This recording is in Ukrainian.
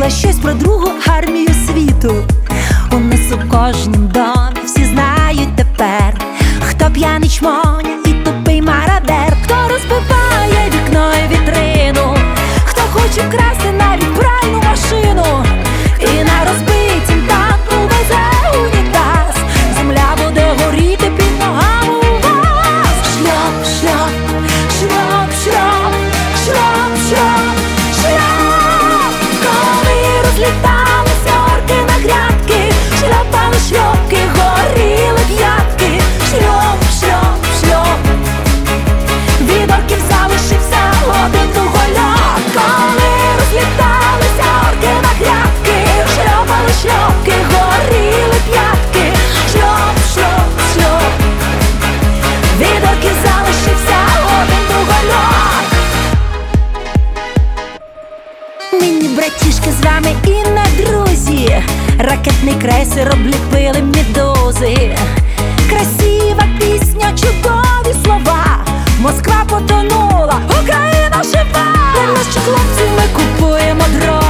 почула щось про Другу армію світу. У нас у кожнім домі всі знають тепер, хто п'яний чмоня і тупий мародер, хто розбиває вікно і вітрину, хто хоче красти навіть пральну машину, і на розбитім танку везе унітаз. Земля буде горіти під ногами у вас. Шльоп, шльоп, шльоп, шльоп, шльоп, шльоп, шльоп. Коли розліталися орки на грядки, шльопали шльопки, горіли п'ятки. Шльоп, шльоп, шльоп. Від орків залишився один дугольок. Коли розліталися орки на грядки, шльопали шльопки, горіли п'ятки. Шльоп, шльоп, шльоп. Від орків залишився один дугольок. Нині, братішки, з вами і на друзі, ракетний крейсер обліпили медузи. Красива пісня, чудові слова, Москва потонула, Україна жива. Для наших хлопців ми купуємо дрова.